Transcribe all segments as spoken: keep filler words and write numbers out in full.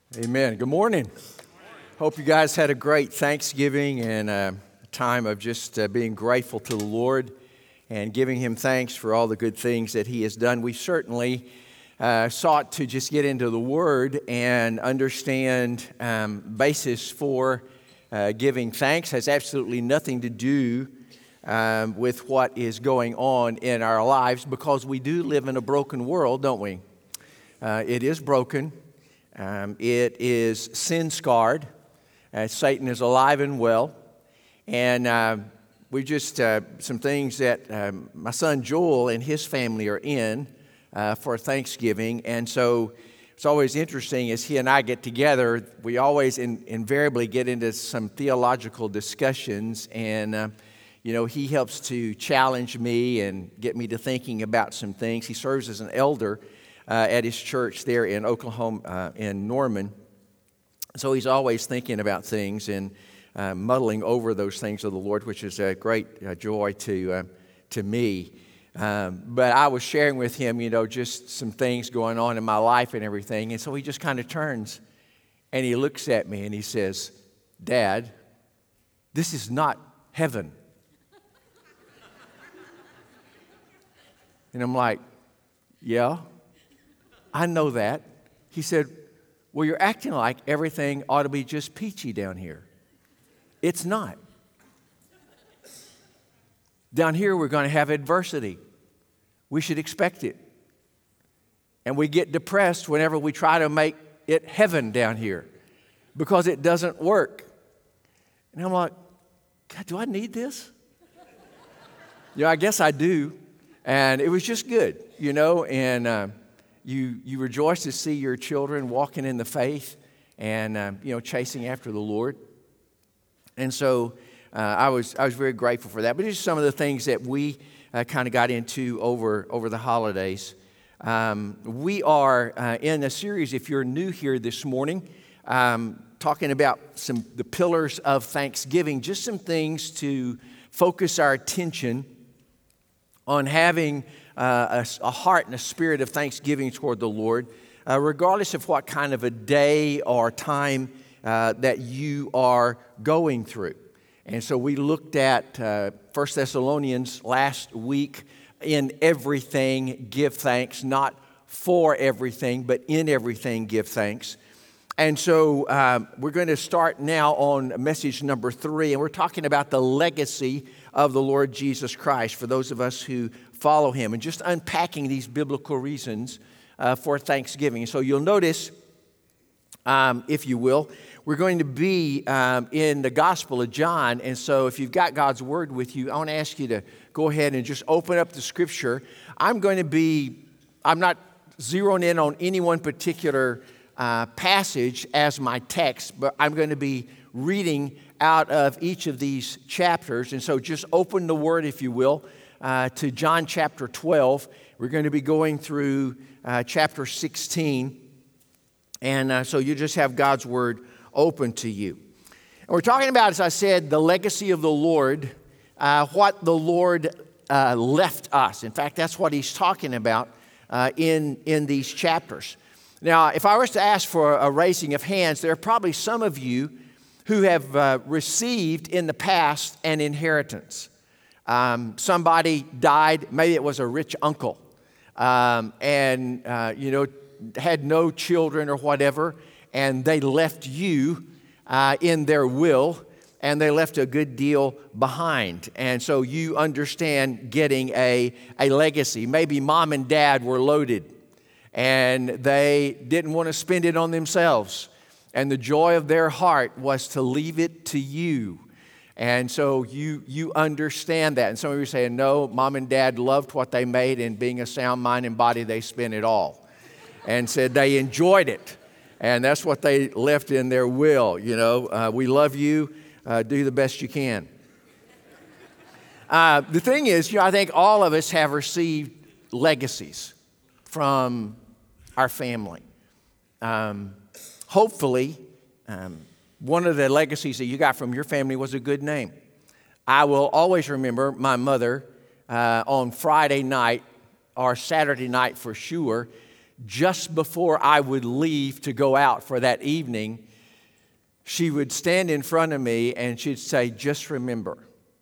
Amen. Good morning. Hope you guys had a great Thanksgiving and a time of just uh, being grateful to the Lord and giving Him thanks for all the good things that He has done. We certainly uh, sought to just get into the Word and understand um, basis for uh, giving thanks. Has absolutely nothing to do um, with what is going on in our lives, because we do live in a broken world, don't we? Uh, it is broken. Um, it is sin-scarred. Uh, Satan is alive and well. And uh, we just, uh, some things that um, my son Joel and his family are in uh, for Thanksgiving. And so it's always interesting as he and I get together, we always in, invariably get into some theological discussions. And, uh, you know, he helps to challenge me and get me to thinking about some things. He serves as an elder Uh, at his church there in Oklahoma, uh, in Norman. So he's always thinking about things and uh, muddling over those things of the Lord, which is a great uh, joy to uh, to me. Um, but I was sharing with him, you know, just some things going on in my life and everything. And so he just kind of turns and he looks at me and he says, "Dad, this is not heaven." And I'm like, "Yeah, I know that." He said, "Well, you're acting like everything ought to be just peachy down here. It's not. Down here, we're going to have adversity. We should expect it. And we get depressed whenever we try to make it heaven down here because it doesn't work." And I'm like, "God, do I need this?" Yeah, I guess I do. And it was just good, you know, and uh, You you rejoice to see your children walking in the faith and um, you know chasing after the Lord, and so uh, I was I was very grateful for that. But just some of the things that we uh, kind of got into over over the holidays. Um, we are uh, in a series. If you're new here this morning, um, talking about some the pillars of Thanksgiving. Just some things to focus our attention on having Uh, a, a heart and a spirit of thanksgiving toward the Lord, uh, regardless of what kind of a day or time uh, that you are going through. And so we looked at uh, First Thessalonians last week. In everything, give thanks, not for everything, but in everything, give thanks. And so um, we're going to start now on message number three, and we're talking about the legacy of the Lord Jesus Christ for those of us who follow Him, and just unpacking these biblical reasons uh, for Thanksgiving. So you'll notice, um, if you will, we're going to be um, in the Gospel of John. And so if you've got God's Word with you, I want to ask you to go ahead and just open up the Scripture. I'm going to be, I'm not zeroing in on any one particular uh, passage as my text, but I'm going to be reading out of each of these chapters. And so just open the Word, if you will, Uh, to John chapter twelve. We're going to be going through uh, chapter sixteen. And uh, so you just have God's Word open to you. And we're talking about, as I said, the legacy of the Lord, uh, what the Lord uh, left us. In fact, that's what He's talking about uh, in, in these chapters. Now, if I was to ask for a raising of hands, there are probably some of you who have uh, received in the past an inheritance. Um, somebody died, maybe it was a rich uncle, um, and, uh, you know, had no children or whatever, and they left you uh, in their will, and they left a good deal behind. And so you understand getting a, a legacy. Maybe mom and dad were loaded, and they didn't want to spend it on themselves, and the joy of their heart was to leave it to you. And so you you understand that. And some of you are saying, "No, mom and dad loved what they made, and being a sound mind and body, they spent it all." And said they enjoyed it. And that's what they left in their will, you know. Uh, we love you. Uh, do the best you can. Uh, the thing is, you know, I think all of us have received legacies from our family. Um, hopefully, um, one of the legacies that you got from your family was a good name. I will always remember my mother uh, on Friday night or Saturday night for sure just before I would leave to go out for that evening, she would stand in front of me and she'd say, just remember,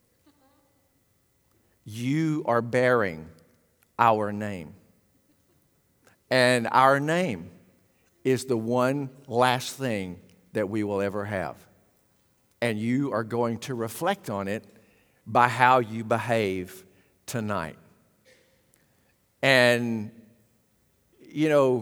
you are bearing our name. And our name is the one last thing that we will ever have. And you are going to reflect on it by how you behave tonight. And, you know,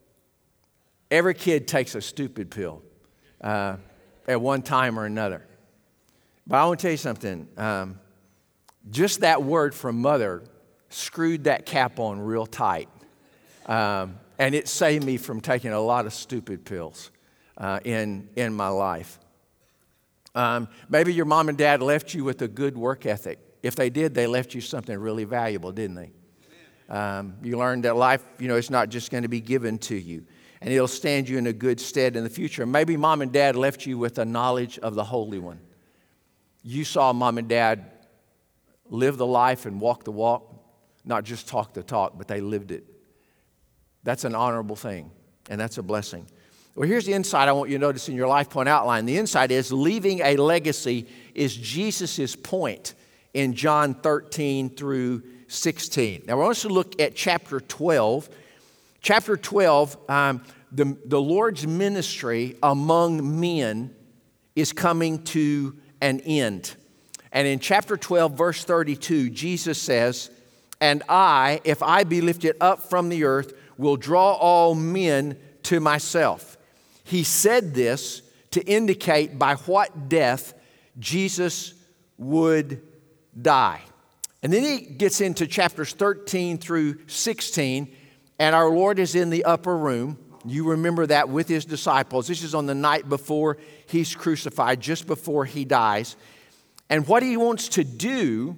every kid takes a stupid pill uh, at one time or another. But I want to tell you something. Um, just that word from mother screwed that cap on real tight. Um, and it saved me from taking a lot of stupid pills uh, in, in my life. Um, maybe your mom and dad left you with a good work ethic. If they did, they left you something really valuable, didn't they? Um, you learned that life, you know, it's not just going to be given to you. And it'll stand you in a good stead in the future. Maybe mom and dad left you with a knowledge of the Holy One. You saw mom and dad live the life and walk the walk, not just talk the talk, but they lived it. That's an honorable thing, and that's a blessing. Well, here's the insight I want you to notice in your life point outline. The insight is leaving a legacy is Jesus' point in John thirteen through sixteen. Now, I want us to look at chapter twelve. Chapter twelve, um, the, the Lord's ministry among men is coming to an end. And in chapter twelve, verse thirty-two, Jesus says, "And I, if I be lifted up from the earth, will draw all men to myself." He said this to indicate by what death Jesus would die. And then he gets into chapters thirteen through sixteen, and our Lord is in the upper room. You remember that with his disciples. This is on the night before he's crucified, just before he dies. And what he wants to do,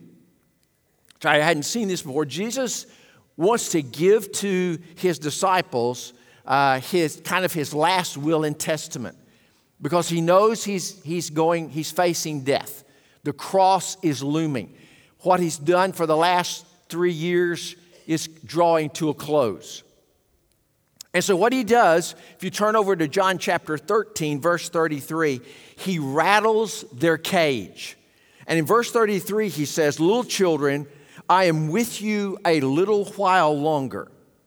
I hadn't seen this before, Jesus wants to give to his disciples uh, his kind of his last will and testament, because he knows he's he's going he's facing death. The cross is looming. What he's done for the last three years is drawing to a close. And so what he does, if you turn over to John chapter thirteen, verse thirty-three, he rattles their cage. And in verse thirty-three, he says, "Little children, I am with you a little while longer.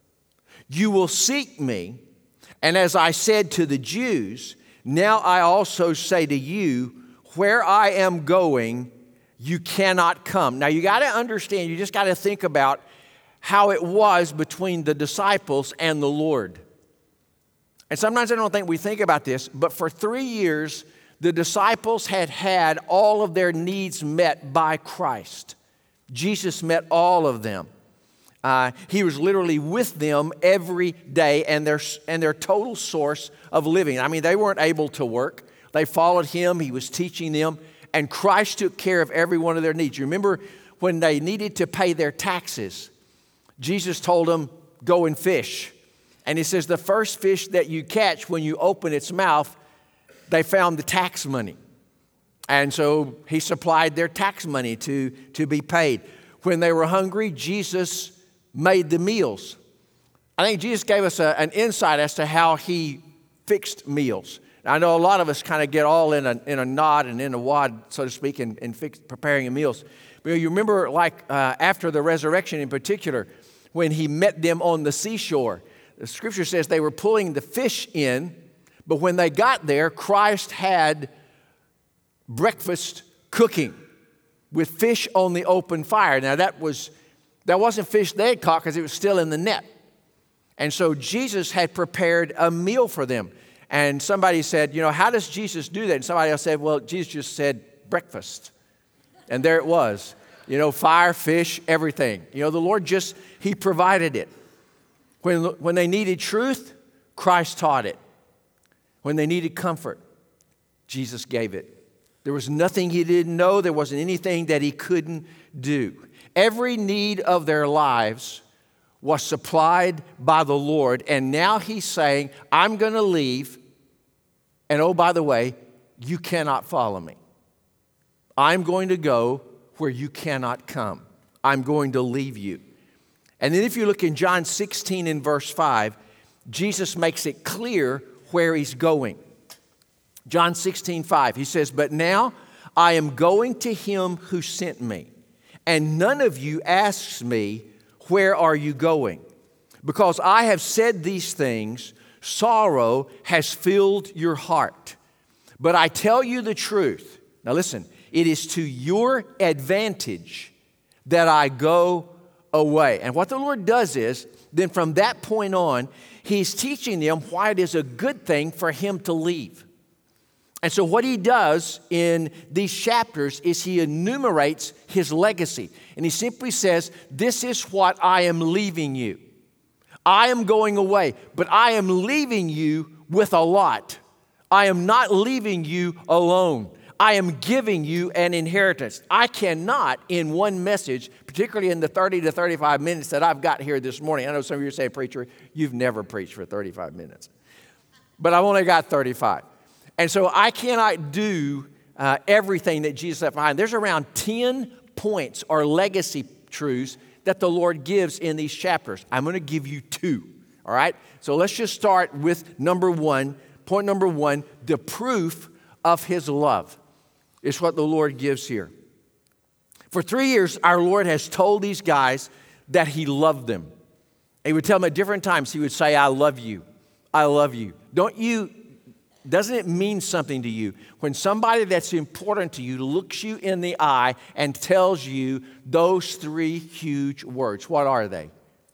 You will seek me, and as I said to the Jews, now I also say to you, where I am going, you cannot come." Now you got to understand, you just got to think about how it was between the disciples and the Lord. And sometimes I don't think we think about this, but for three years, the disciples had had all of their needs met by Christ. Jesus met all of them. Uh, he was literally with them every day, and their, and their total source of living. I mean, they weren't able to work. They followed him. He was teaching them, and Christ took care of every one of their needs. You remember when they needed to pay their taxes, Jesus told them, "Go and fish." And he says, the first fish that you catch, when you open its mouth, they found the tax money. And so he supplied their tax money to, to be paid. When they were hungry, Jesus made the meals. I think Jesus gave us a, an insight as to how he fixed meals. Now, I know a lot of us kind of get all in a, in a knot and in a wad, so to speak, in, in fix, preparing meals. But you remember, like uh, after the resurrection in particular, when he met them on the seashore, the scripture says they were pulling the fish in, but when they got there, Christ had breakfast cooking with fish on the open fire. Now that was that wasn't fish they had caught because it was still in the net. And so Jesus had prepared a meal for them. And somebody said, you know, how does Jesus do that? And somebody else said, well, Jesus just said breakfast. And there it was. You know, fire, fish, everything. You know, the Lord just, he provided it. When, when they needed truth, Christ taught it. When they needed comfort, Jesus gave it. There was nothing he didn't know. There wasn't anything that he couldn't do. Every need of their lives was supplied by the Lord. And now he's saying, I'm going to leave. And oh, by the way, you cannot follow me. I'm going to go where you cannot come. I'm going to leave you. And then if you look in John sixteen in verse five, Jesus makes it clear where he's going. John sixteen five, he says, "But now I am going to him who sent me, and none of you asks me, 'Where are you going?' Because I have said these things, sorrow has filled your heart. But I tell you the truth." Now listen, "it is to your advantage that I go away." And what the Lord does is, then from that point on, he's teaching them why it is a good thing for him to leave. And so what he does in these chapters is he enumerates his legacy. And he simply says, "This is what I am leaving you. I am going away, but I am leaving you with a lot. I am not leaving you alone. I am giving you an inheritance." I cannot, in one message, particularly in the thirty to thirty-five minutes that I've got here this morning. I know some of you say, "Preacher, you've never preached for thirty-five minutes." But I've only got thirty-five. And so I cannot do uh, everything that Jesus left behind. There's around ten points or legacy truths that the Lord gives in these chapters. I'm going to give you two, all right? So let's just start with number one. Point number one, the proof of his love is what the Lord gives here. For three years, our Lord has told these guys that he loved them. He would tell them at different times, he would say, "I love you. I love you." Don't you, doesn't it mean something to you when somebody that's important to you looks you in the eye and tells you those three huge words? What are they?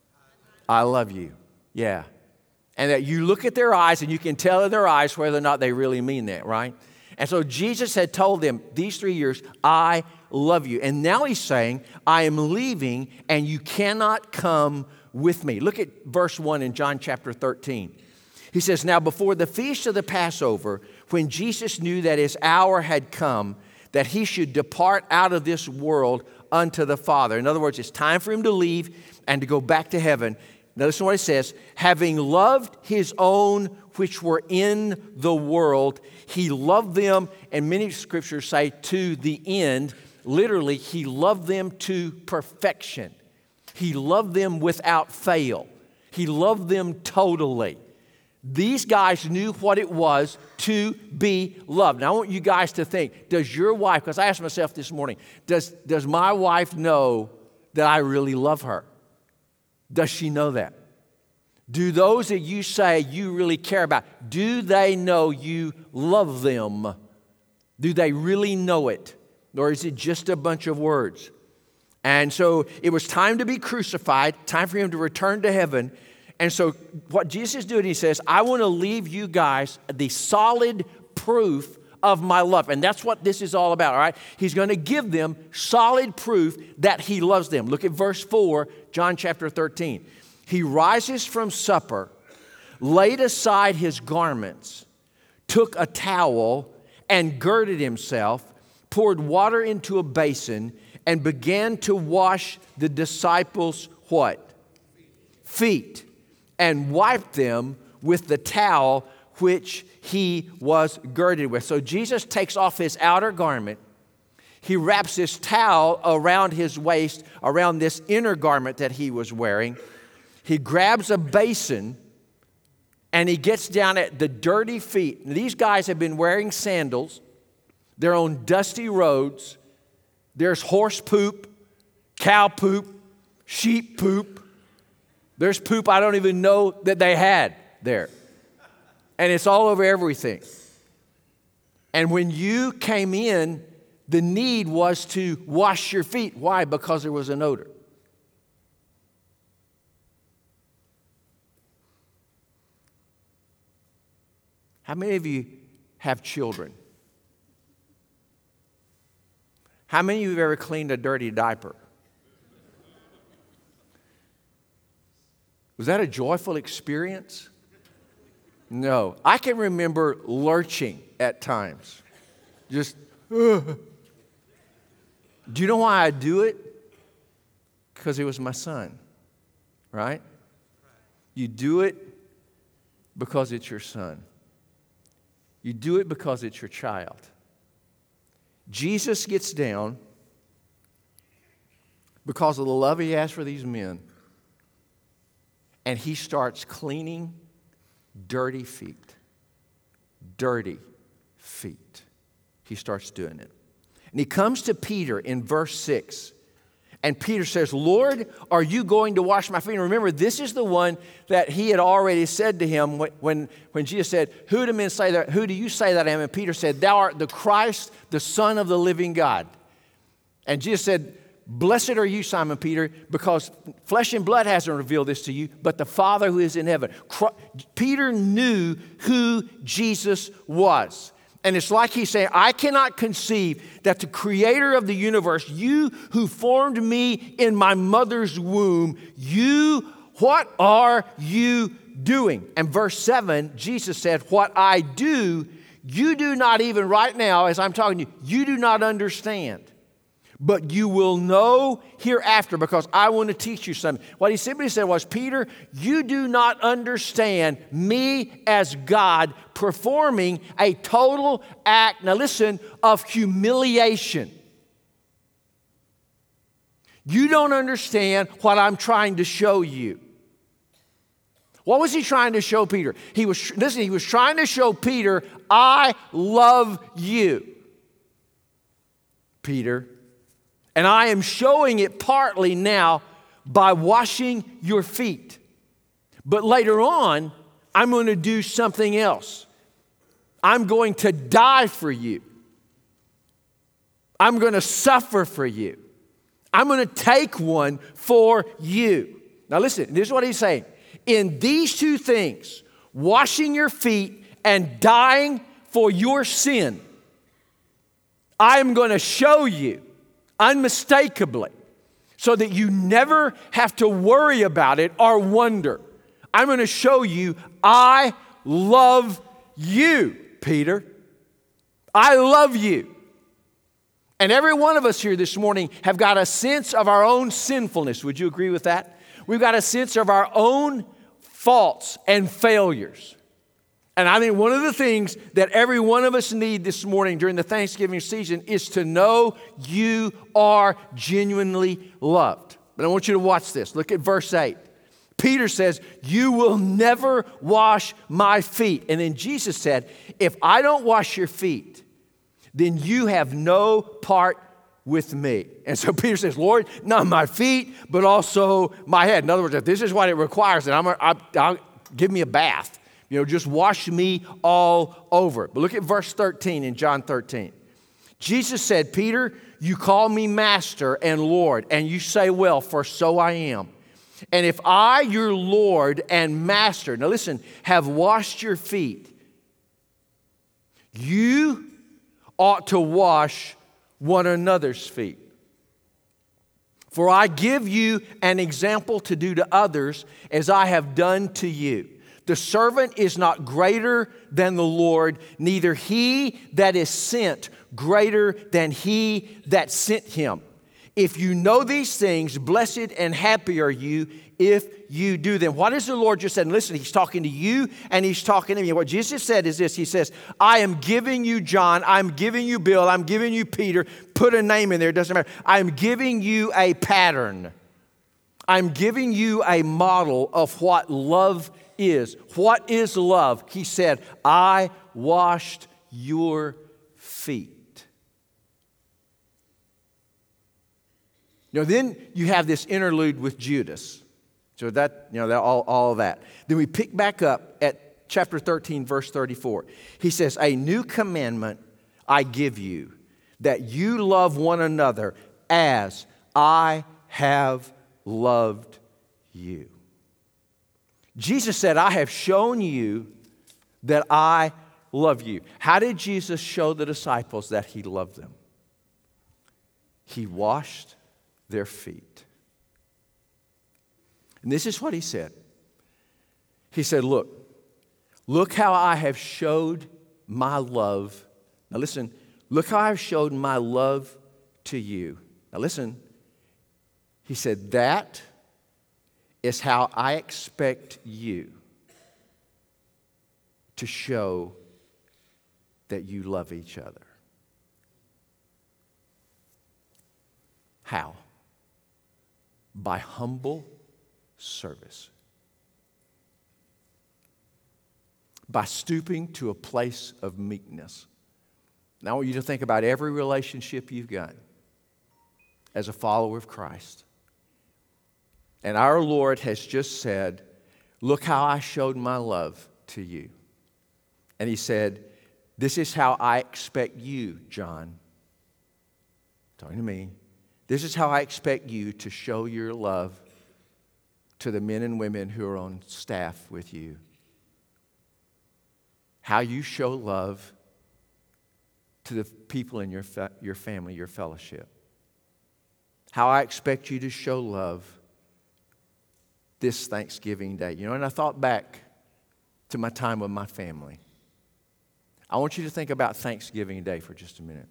I love you. Yeah. And that you look at their eyes and you can tell in their eyes whether or not they really mean that, right? And so Jesus had told them these three years, "I love you." And now he's saying, "I am leaving and you cannot come with me." Look at verse one in John chapter thirteen. He says, "Now before the feast of the Passover, when Jesus knew that his hour had come, that he should depart out of this world unto the Father." In other words, it's time for him to leave and to go back to heaven. Now listen to what it says. "Having loved his own which were in the world, he loved them," and many scriptures say to the end. Literally, he loved them to perfection. He loved them without fail. He loved them totally. These guys knew what it was to be loved. Now, I want you guys to think, does your wife, because I asked myself this morning, does, does my wife know that I really love her? Does she know that? Do those that you say you really care about, do they know you love them? Do they really know it? Or is it just a bunch of words? And so it was time to be crucified, time for him to return to heaven. And so what Jesus is doing, he says, "I want to leave you guys the solid proof of my love." And that's what this is all about, all right? He's going to give them solid proof that he loves them. Look at verse four, John chapter thirteen. "He rises from supper, laid aside his garments, took a towel and girded himself, poured water into a basin, and began to wash the disciples' what? Feet. And wiped them with the towel which he was girded with." So Jesus takes off his outer garment. He wraps this towel around his waist, around this inner garment that he was wearing. He grabs a basin and he gets down at the dirty feet. Now, these guys have been wearing sandals. They're on dusty roads. There's horse poop, cow poop, sheep poop. There's poop I don't even know that they had there. And it's all over everything. And when you came in, the need was to wash your feet. Why? Because there was an odor. How many of you have children? How many of you have ever cleaned a dirty diaper? Was that a joyful experience? No. I can remember lurching at times. Just, ugh. Do you know why I do it? Because it was my son, right? You do it because it's your son. You do it because it's your child. Jesus gets down because of the love he has for these men. And he starts cleaning dirty feet. Dirty feet. He starts doing it. And he comes to Peter in verse six. And Peter says, Lord, are you going to wash my feet? And remember, this is the one that he had already said to him when, when, when Jesus said, who do men say that? Who do you say that I am? And Peter said, thou art the Christ, the Son of the living God. And Jesus said, blessed are you, Simon Peter, because flesh and blood hasn't revealed this to you, but the Father who is in heaven. Peter knew who Jesus was. And it's like he's saying, I cannot conceive that the creator of the universe, you who formed me in my mother's womb, you, what are you doing? And verse seven, Jesus said, what I do, you do not even right now, as I'm talking to you, you do not understand. But you will know hereafter because I want to teach you something. What he simply said was, Peter, you do not understand me as God performing a total act, now listen, of humiliation. You don't understand what I'm trying to show you. What was he trying to show Peter? He was, listen, he was trying to show Peter, I love you, Peter. And I am showing it partly now by washing your feet. But later on, I'm going to do something else. I'm going to die for you. I'm going to suffer for you. I'm going to take one for you. Now listen, this is what he's saying. In these two things, washing your feet and dying for your sin, I am going to show you unmistakably, so that you never have to worry about it or wonder. I'm going to show you I love you, Peter. I love you. And every one of us here this morning have got a sense of our own sinfulness. Would you agree with that? We've got a sense of our own faults and failures. And I think one of the things that every one of us need this morning during the Thanksgiving season is to know you are genuinely loved. But I want you to watch this. Look at verse eight. Peter says, you will never wash my feet. And then Jesus said, if I don't wash your feet, then you have no part with me. And so Peter says, Lord, not my feet, but also my head. In other words, if this is what it requires, then I'm, I'm, I'll give me a bath. You know, just wash me all over. But look at verse thirteen in John thirteen. Jesus said, Peter, you call me master and Lord, and you say, well, for so I am. And if I, your Lord and master, now listen, have washed your feet, you ought to wash one another's feet. For I give you an example to do to others as I have done to you. The servant is not greater than the Lord, neither he that is sent greater than he that sent him. If you know these things, blessed and happy are you if you do them. What is the Lord just said? And listen, he's talking to you and he's talking to me. What Jesus said is this. He says, I am giving you John, I'm giving you Bill, I'm giving you Peter. Put a name in there, it doesn't matter. I'm giving you a pattern. I'm giving you a model of what love is. What is love? He said, I washed your feet. You know, then you have this interlude with Judas. So that, you know, that, all, all of that. Then we pick back up at chapter thirteen, verse thirty-four. He says, a new commandment I give you, that you love one another as I have loved you. Jesus said, I have shown you that I love you. How did Jesus show the disciples that he loved them? He washed their feet. And this is what he said. He said, look, look how I have showed my love. Now listen, look how I've showed my love to you. Now listen, he said, that is how I expect you to show that you love each other. How? By humble service. by stooping to a place of meekness. Now I want you to think about every relationship you've got as a follower of Christ. And our Lord has just said, look how I showed my love to you. And he said, this is how I expect you, John, talking to me, this is how I expect you to show your love to the men and women who are on staff with you. How you show love to the people in your, fa- your family, your fellowship. How I expect you to show love this Thanksgiving Day. You know, and I thought back to my time with my family. I want you to think about Thanksgiving Day for just a minute.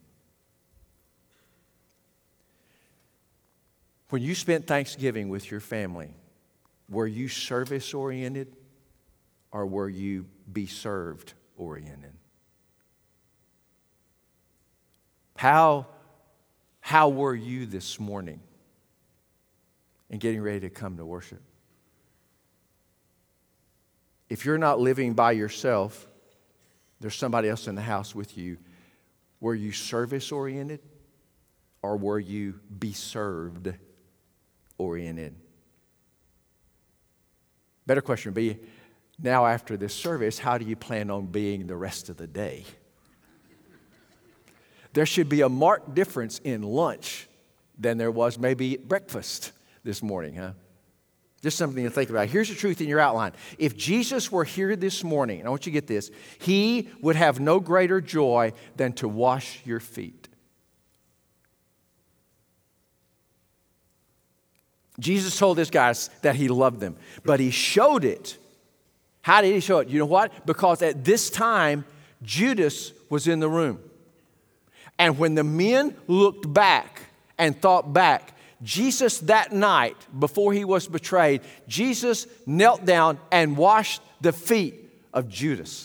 When you spent Thanksgiving with your family, were you service-oriented or were you be-served-oriented? How, how were you this morning in getting ready to come to worship? If you're not living by yourself, there's somebody else in the house with you. Were you service-oriented or were you be-served-oriented? Better question would be, now after this service, how do you plan on being the rest of the day? There should be a marked difference in lunch than there was maybe at breakfast this morning, huh? Just something to think about. Here's the truth in your outline. If Jesus were here this morning, and I want you to get this, he would have no greater joy than to wash your feet. Jesus told these guys that he loved them, but he showed it. How did he show it? You know what? Because at this time, Judas was in the room. And when the men looked back and thought back, Jesus that night, before he was betrayed, Jesus knelt down and washed the feet of Judas.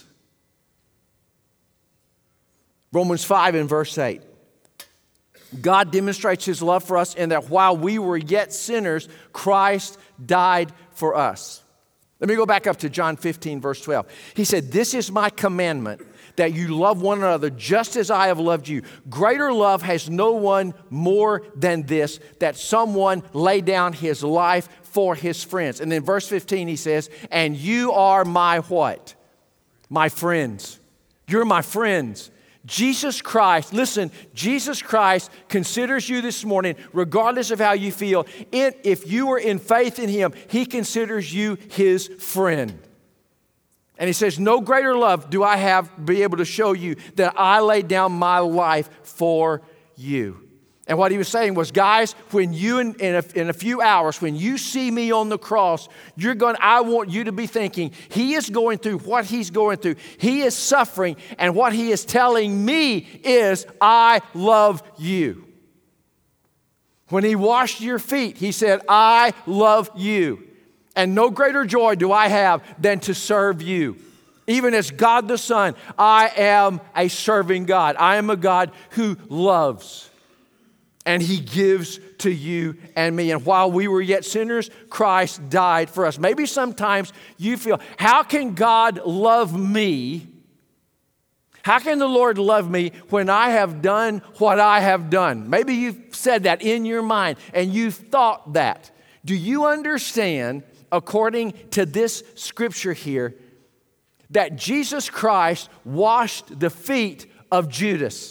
Romans five and verse eight. God demonstrates his love for us in that while we were yet sinners, Christ died for us. Let me go back up to John fifteen, verse twelve. He said, this is my commandment, that you love one another just as I have loved you. Greater love has no one more than this, that someone lay down his life for his friends. And then verse fifteen, he says, and you are my what? My friends. You're my friends. Jesus Christ, listen, Jesus Christ considers you this morning, regardless of how you feel. If you are in faith in him, he considers you his friend. And he says, no greater love do I have be able to show you that I laid down my life for you. And what he was saying was, guys, when you in, in, a, in a few hours, when you see me on the cross, you're going. I want you to be thinking, he is going through what he's going through. He is suffering, and what he is telling me is, I love you. When he washed your feet, he said, I love you. And no greater joy do I have than to serve you. Even as God the Son, I am a serving God. I am a God who loves. And he gives to you and me. And while we were yet sinners, Christ died for us. Maybe sometimes you feel, how can God love me? How can the Lord love me when I have done what I have done? Maybe you've said that in your mind and you've thought that. Do you understand, according to this scripture here, that Jesus Christ washed the feet of Judas?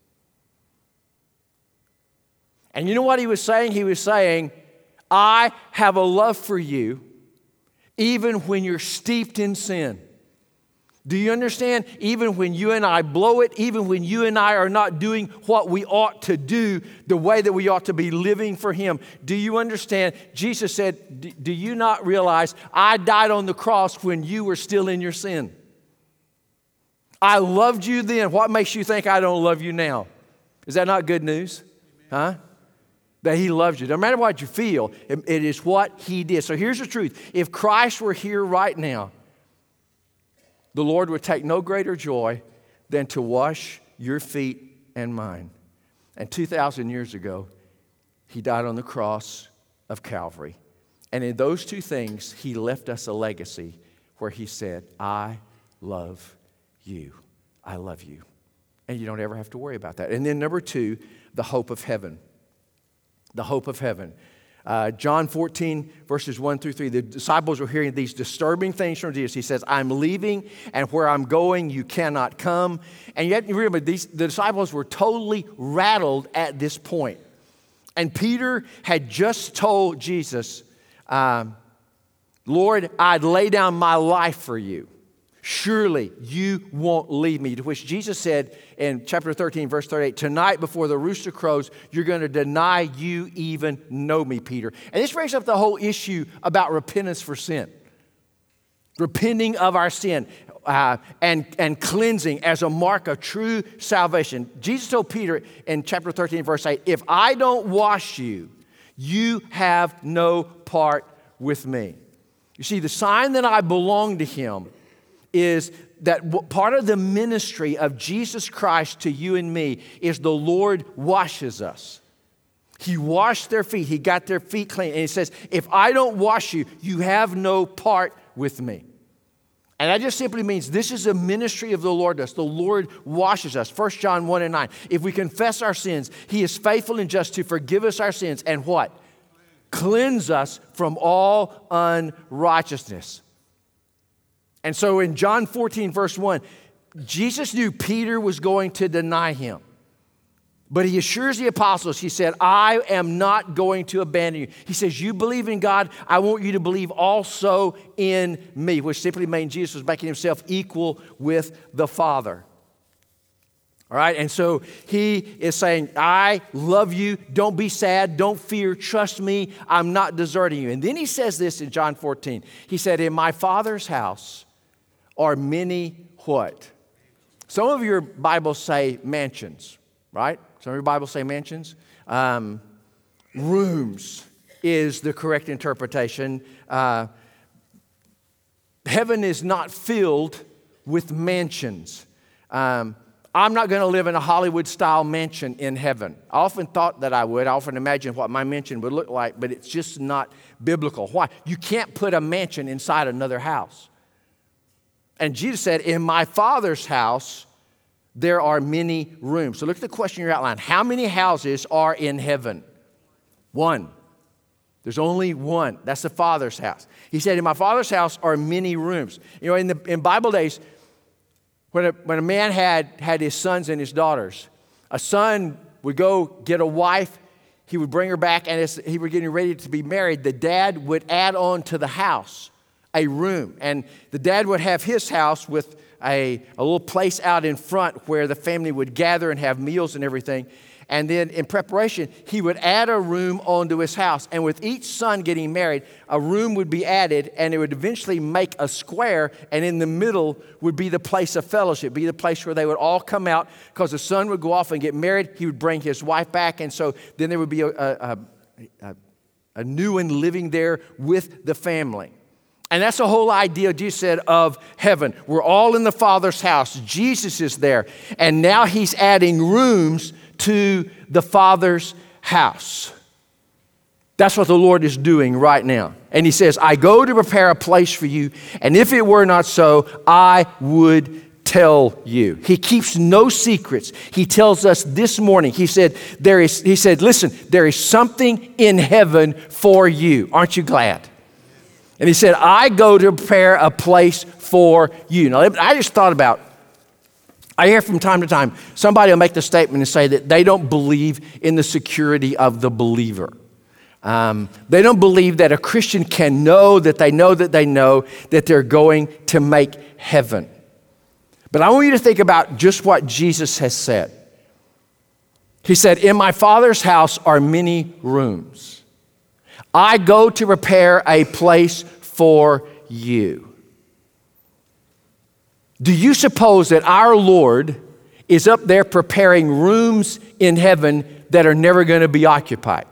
And you know what he was saying? He was saying, I have a love for you even when you're steeped in sin. Do you understand? Even when you and I blow it, even when you and I are not doing what we ought to do, the way that we ought to be living for him. Do you understand? Jesus said, do you not realize I died on the cross when you were still in your sin? I loved you then. What makes you think I don't love you now? Is that not good news? Huh? That he loves you. No matter what you feel, it, it is what he did. So here's the truth. If Christ were here right now, the Lord would take no greater joy than to wash your feet and mine. And two thousand years ago, he died on the cross of Calvary. And in those two things, he left us a legacy where he said, I love you. I love you. And you don't ever have to worry about that. And then number two, the hope of heaven. The hope of heaven. Uh, John fourteen, verses one through three, the disciples were hearing these disturbing things from Jesus. He says, I'm leaving, and where I'm going, you cannot come. And yet, remember, these, the disciples were totally rattled at this point. And Peter had just told Jesus, um, Lord, I'd lay down my life for you. Surely you won't leave me. To which Jesus said in chapter thirteen, verse thirty-eight, tonight before the rooster crows, you're going to deny you even know me, Peter. And this brings up the whole issue about repentance for sin. Repenting of our sin uh, and, and cleansing as a mark of true salvation. Jesus told Peter in chapter thirteen, verse eight, if I don't wash you, you have no part with me. You see, the sign that I belong to him is that part of the ministry of Jesus Christ to you and me is the Lord washes us. He washed their feet. He got their feet clean. And he says, if I don't wash you, you have no part with me. And that just simply means this is a ministry of the Lord to us. The Lord washes us. First John one and nine. If we confess our sins, he is faithful and just to forgive us our sins and what? Cleanse us from all unrighteousness. And so in John fourteen, verse one, Jesus knew Peter was going to deny him. But he assures the apostles, he said, I am not going to abandon you. He says, you believe in God, I want you to believe also in me, which simply means Jesus was making himself equal with the Father. All right, and so he is saying, I love you, don't be sad, don't fear, trust me, I'm not deserting you. And then he says this in John fourteen. He said, in my Father's house are many what? Some of your Bibles say mansions, right? Some of your Bibles say mansions. Um, rooms is the correct interpretation. Uh, heaven is not filled with mansions. Um, I'm not going to live in a Hollywood-style mansion in heaven. I often thought that I would. I often imagined what my mansion would look like, but it's just not biblical. Why? You can't put a mansion inside another house. And Jesus said, in my Father's house, there are many rooms. So look at the question in your outline. How many houses are in heaven? One. There's only one. That's the Father's house. He said, in my Father's house are many rooms. You know, in the in Bible days, when a, when a man had, had his sons and his daughters, a son would go get a wife, he would bring her back, and as he were getting ready to be married, the dad would add on to the house a room. And the dad would have his house with a, a little place out in front where the family would gather and have meals and everything. And then in preparation, he would add a room onto his house. And with each son getting married, a room would be added, and it would eventually make a square, and in the middle would be the place of fellowship, be the place where they would all come out, because the son would go off and get married. He would bring his wife back, and so then there would be a, a, a, a new one living there with the family. And that's the whole idea, Jesus said, of heaven. We're all in the Father's house. Jesus is there. And now he's adding rooms to the Father's house. That's what the Lord is doing right now. And he says, I go to prepare a place for you. And if it were not so, I would tell you. He keeps no secrets. He tells us this morning, he said, there is, he said, listen, there is something in heaven for you. Aren't you glad? And he said, I go to prepare a place for you. Now, I just thought about, I hear from time to time, somebody will make the statement and say that they don't believe in the security of the believer. Um, they don't believe that a Christian can know that they know that they know that they're going to make heaven. But I want you to think about just what Jesus has said. He said, in my Father's house are many rooms. I go to prepare a place for you. Do you suppose that our Lord is up there preparing rooms in heaven that are never going to be occupied?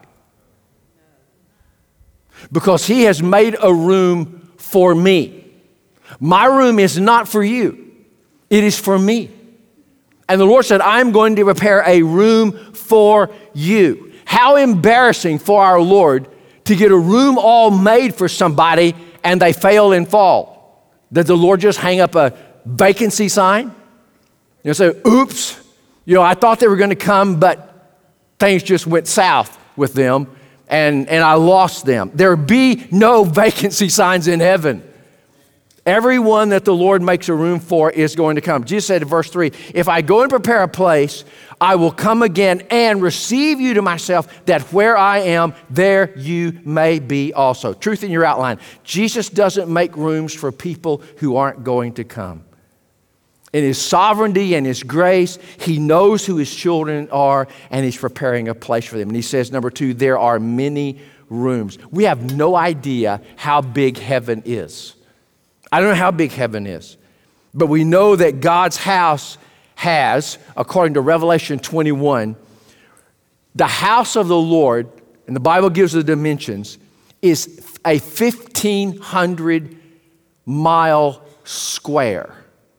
Because he has made a room for me. My room is not for you. It is for me. And the Lord said, I'm going to prepare a room for you. How embarrassing for our Lord to get a room all made for somebody and they fail and fall. Did the Lord just hang up a, vacancy sign. You know, say, oops, you know, I thought they were going to come, but things just went south with them, and, and I lost them. There be no vacancy signs in heaven. Everyone that the Lord makes a room for is going to come. Jesus said in verse three, if I go and prepare a place, I will come again and receive you to myself, that where I am, there you may be also. Truth in your outline. Jesus doesn't make rooms for people who aren't going to come. In his sovereignty and his grace, he knows who his children are, and he's preparing a place for them. And he says, number two, there are many rooms. We have no idea how big heaven is. I don't know how big heaven is, but we know that God's house has, according to Revelation twenty-one, the house of the Lord, and the Bible gives the dimensions, is a fifteen hundred mile square,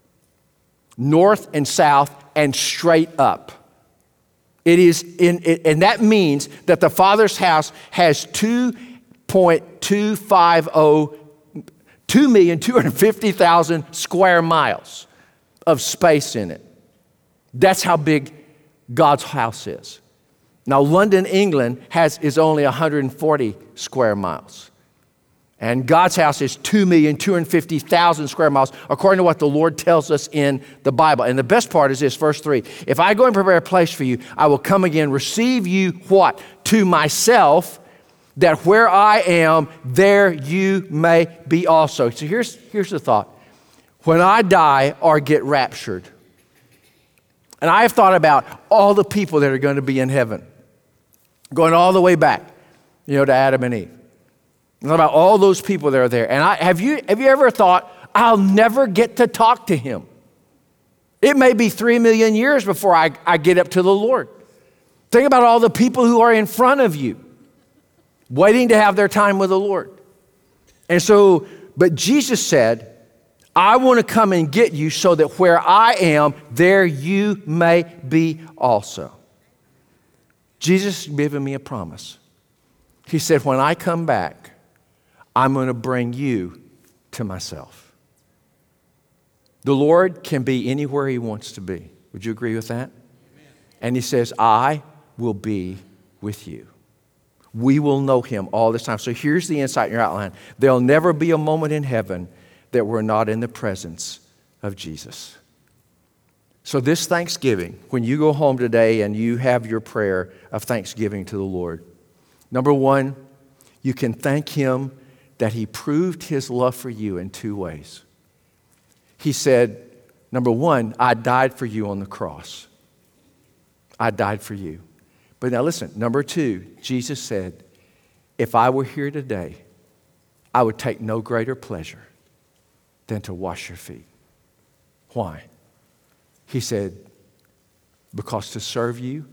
north and south and straight up. It is in, it, and that means that the Father's house has two point two five zero two million two hundred fifty thousand square miles of space in it. That's how big God's house is. Now, London, England has is only one hundred forty square miles. And God's house is two million two hundred fifty thousand square miles, according to what the Lord tells us in the Bible. And the best part is this, verse three. If I go and prepare a place for you, I will come again, receive you what? To myself, that where I am, there you may be also. So here's, here's the thought. When I die or get raptured, and I have thought about all the people that are going to be in heaven, going all the way back, you know, to Adam and Eve. I thought about all those people that are there. And I, have you, have you ever thought, I'll never get to talk to him? It may be three million years before I, I get up to the Lord. Think about all the people who are in front of you, waiting to have their time with the Lord. And so, but Jesus said, I want to come and get you so that where I am, there you may be also. Jesus has given me a promise. He said, when I come back, I'm going to bring you to myself. The Lord can be anywhere he wants to be. Would you agree with that? Amen. And he says, I will be with you. We will know him all this time. So here's the insight in your outline. There'll never be a moment in heaven that we're not in the presence of Jesus. So this Thanksgiving, when you go home today and you have your prayer of thanksgiving to the Lord, number one, you can thank him that he proved his love for you in two ways. He said, number one, I died for you on the cross. I died for you. But now listen, number two, Jesus said, if I were here today, I would take no greater pleasure than to wash your feet. Why? He said, because to serve you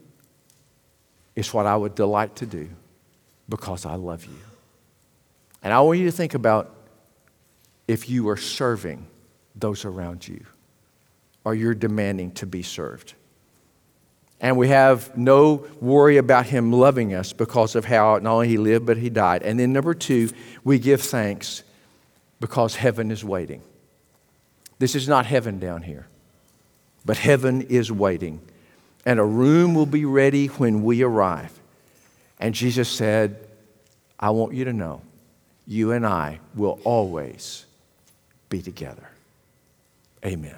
is what I would delight to do because I love you. And I want you to think about if you are serving those around you or you're demanding to be served. And we have no worry about him loving us because of how not only he lived, but he died. And then number two, we give thanks because heaven is waiting. This is not heaven down here, but heaven is waiting. And a room will be ready when we arrive. And Jesus said, I want you to know, you and I will always be together. Amen.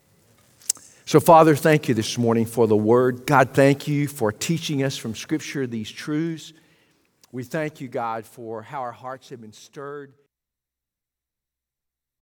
So, Father, thank you this morning for the word. God, thank you for teaching us from Scripture these truths. We thank you, God, for how our hearts have been stirred.